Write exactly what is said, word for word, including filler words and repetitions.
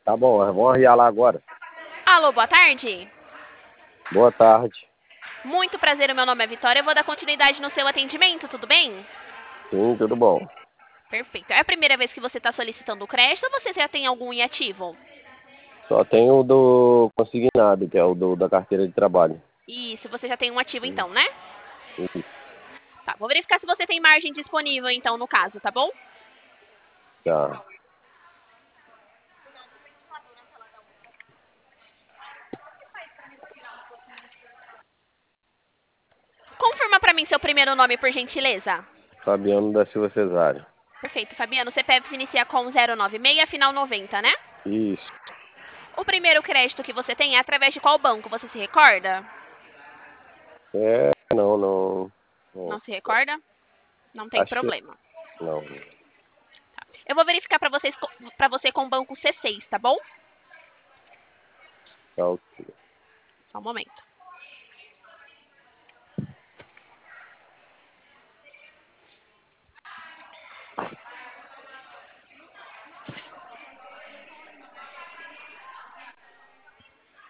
Tá bom, vamos arriar lá agora. Alô, boa tarde. Boa tarde. Muito prazer, o meu nome é Vitória. Eu vou dar continuidade no seu atendimento, tudo bem? Sim, tudo bom. Perfeito. É a primeira vez que você está solicitando o crédito ou você já tem algum em ativo? Só tem o do consignado, que é o do, da carteira de trabalho. Isso, você já tem um ativo Sim, então, né? isso, Tá, vou verificar se você tem margem disponível então no caso, tá bom? tá. Confirma pra mim seu primeiro nome, por gentileza. Fabiano da Silva Cesário. Perfeito, Fabiano. O C P F se inicia com zero nove seis, final noventa, né? Isso. O primeiro crédito que você tem é através de qual banco? Você se recorda? É, não, não. Não Não, se recorda? Não tem acho que problema. não. Eu vou verificar pra vocês para você com o banco C seis, tá bom? Tá ok. Só um momento.